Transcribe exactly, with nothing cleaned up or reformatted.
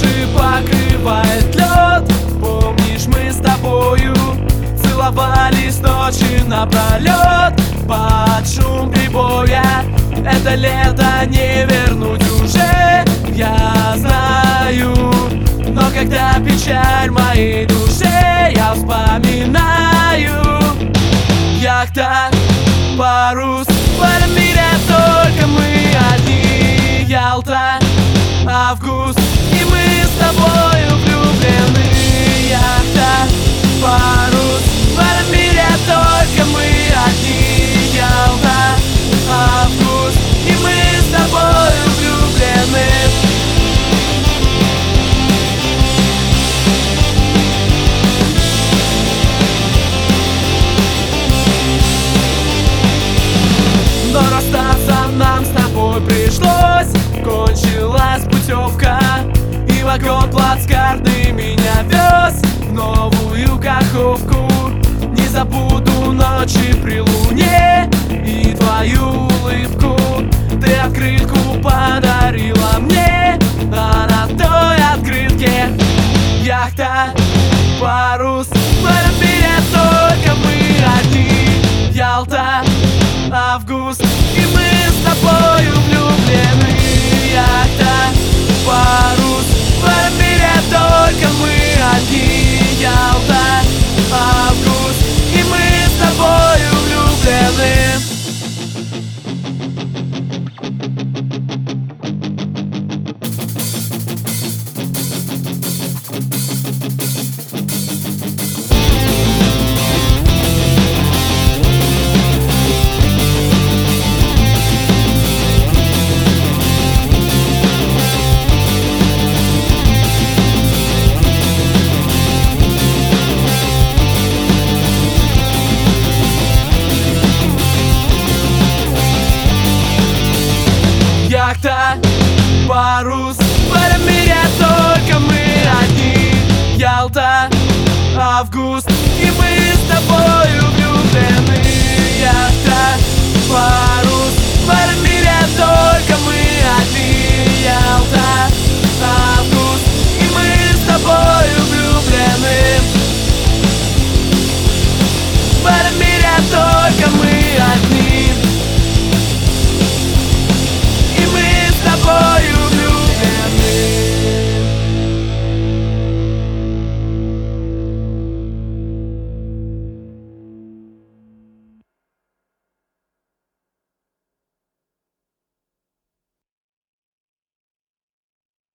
души покрывает лед. Помнишь, мы с тобою целовались ночи напролет под шум прибоя. Это лето не вернуть уже, я знаю. Но когда печаль в моей душе, я вспоминаю. Яхта, парус, в этом мире только мы одни. Ялта, август, и мы с тобою влюблены. Яхта, парус, в этом мире только мы одни. Ялта, август, и мы с тобою влюблены. Но расстаться нам с тобой пришлось. Кончилась путевка, и вагон плацкартный меня вез в новую Каховку. Не забуду ночи при луне и твою улыбку. Ты открытку подарила мне, а на той открытке яхта, парус, в этом мире только мы одни. Ялта, август, и мы с тобой